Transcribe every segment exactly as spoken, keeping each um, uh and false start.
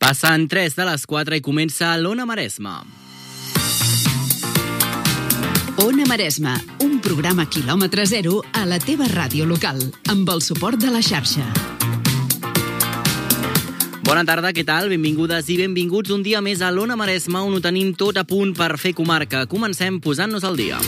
Passen tres de les quatre i comença l'Ona Maresma. Ona Maresma, un programa quilòmetre zero a la teva ràdio local, amb el suport de la xarxa. Bona tarda, què tal? Benvingudes i benvinguts un dia més a l'Ona Maresma, on ho tenim tot a punt per fer comarca. Comencem posant-nos al dia.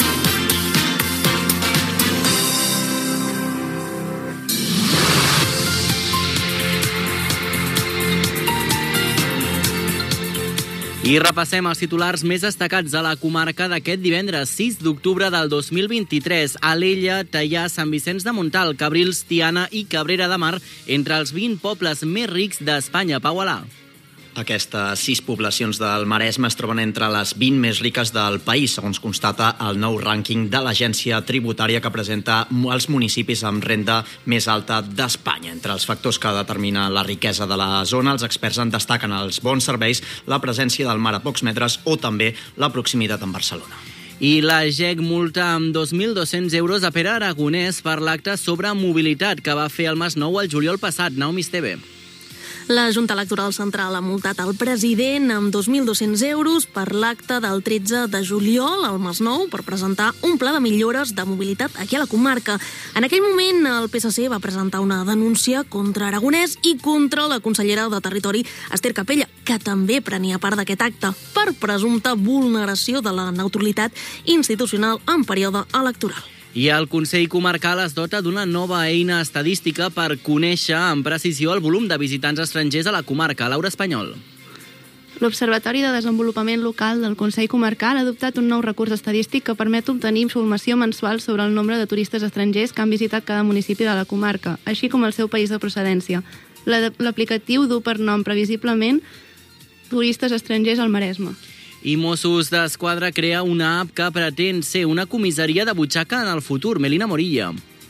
I repassem els titulars més destacats de la comarca d'aquest divendres sis d'octubre del dos mil vint-i-tres. Alella, Teià, Sant Vicenç de Montalt, Cabrils, Tiana i Cabrera de Mar, entre els vint pobles més rics d'Espanya. Pau Alà. Aquestes sis poblacions del Maresme es troben entre les vint més riques del país, segons constata el nou rànquing de l'Agència Tributària que presenta els municipis amb renda més alta d'Espanya. Entre els factors que determinen la riquesa de la zona, els experts en destaquen els bons serveis, la presència del mar a pocs metres o també la proximitat amb Barcelona. I la G E C multa amb dos mil dos-cents euros a Pere Aragonès per l'acte sobre mobilitat que va fer al Masnou el juliol passat. Naomi Esteve. La Junta Electoral Central ha multat el president amb dos mil dos-cents euros per l'acte del tretze de juliol al Masnou per presentar un pla de millores de mobilitat aquí a la comarca. En aquell moment, el P S C va presentar una denúncia contra Aragonès i contra la consellera de Territori, Ester Capella, que també prenia part d'aquest acte, per presumpta vulneració de la neutralitat institucional en període electoral. I el Consell Comarcal es dota d'una nova eina estadística per conèixer amb precisió el volum de visitants estrangers a la comarca. Laura Espanyol. L'Observatori de Desenvolupament Local del Consell Comarcal ha adoptat un nou recurs estadístic que permet obtenir informació mensual sobre el nombre de turistes estrangers que han visitat cada municipi de la comarca, així com el seu país de procedència. L'aplicatiu du per nom previsiblement Turistes estrangers al Maresme. I Mossos d'Esquadra crea una app que pretén ser una comissaria de butxaca en el futur. Melina Morilla.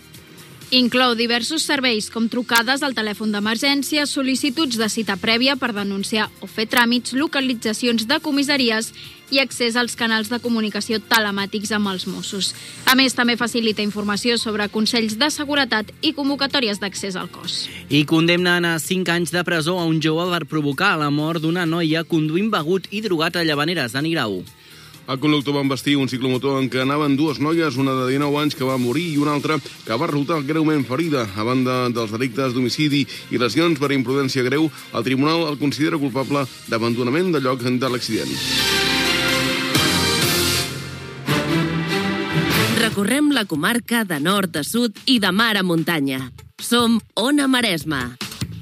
Inclou diversos serveis com trucades al telèfon d'emergència, sol·licituds de cita prèvia per denunciar o fer tràmits, localitzacions de comissaries i accés als canals de comunicació telemàtics amb els Mossos. A més, també facilita informació sobre consells de seguretat i convocatòries d'accés al cos. I condemnen a cinc anys de presó a un jove per provocar la mort d'una noia conduint begut i drogat a Llavaneres. Dani Grau. El conductor va embestir un ciclomotor en què anaven dues noies, una de dinou anys que va morir i una altra que va resultar greument ferida. A banda dels delictes d'homicidi i lesions per imprudència greu, el tribunal el considera culpable d'abandonament de lloc de l'accident. Recorrem la comarca de nord a sud i de mar a muntanya. Som Ona Maresma.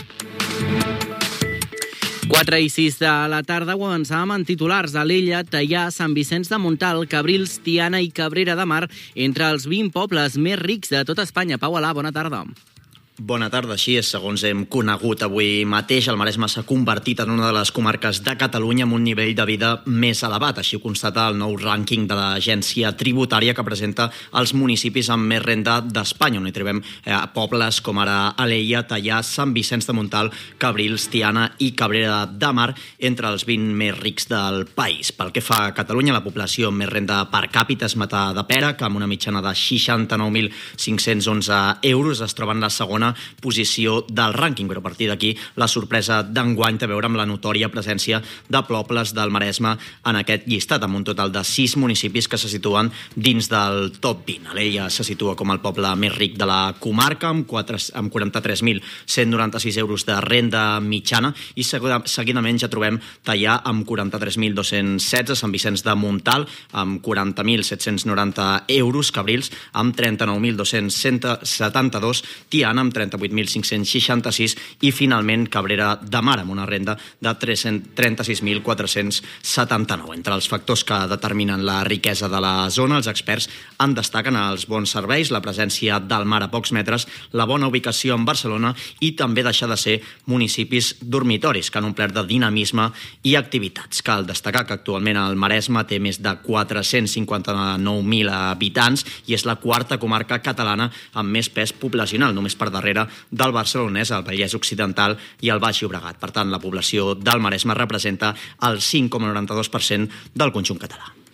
quatre i sis de la tarda ho avançàvem en titulars. Alella, Teià, Sant Vicenç de Montalt, Cabrils, Tiana i Cabrera de Mar, entre els vint pobles més rics de tot Espanya. Pau Alà, bona tarda. Bona tarda, així és. Segons hem conegut avui mateix, el Maresme s'ha convertit en una de les comarques de Catalunya amb un nivell de vida més elevat. Així ho constata el nou rànquing de l'Agència Tributària que presenta els municipis amb més renda d'Espanya, on hi trobem eh, pobles com ara Alella, Teià, Sant Vicenç de Montalt, Cabrils, Tiana i Cabrera de Mar, entre els vint més rics del país. Pel que fa a Catalunya, la població amb més renda per càpita és Matadepera, que amb una mitjana de seixanta-nou mil cinc-cents onze euros es troba en la segona posició del rànquing, però a partir d'aquí la sorpresa d'enguany té a veure amb la notòria presència de pobles del Maresme en aquest llistat, amb un total de sis municipis que se situen dins del top vint. Alella se situa com el poble més ric de la comarca, amb, amb quaranta-tres mil cent noranta-sis euros de renda mitjana, i seguidament ja trobem Teià amb quaranta-tres mil dos-cents setze, Sant Vicenç de Montalt amb quaranta mil set-cents noranta euros, Cabrils amb trenta-nou mil dos-cents setanta-dos, Tiana amb trenta-vuit mil cinc-cents seixanta-sis i finalment Cabrera de Mar amb una renda de trenta-sis mil quatre-cents setanta-nou. Entre els factors que determinen la riquesa de la zona, els experts en destaquen els bons serveis, la presència del mar a pocs metres, la bona ubicació en Barcelona i també deixar de ser municipis dormitoris que han omplert de dinamisme i activitats. Cal destacar que actualment el Maresme té més de quatre-cents cinquanta-nou mil habitants i és la quarta comarca catalana amb més pes poblacional, només per darrere del Barcelonès, el Vallès Occidental i el Baix Llobregat. Per tant, la població del Maresme representa el cinc coma noranta-dos per cent del conjunt català.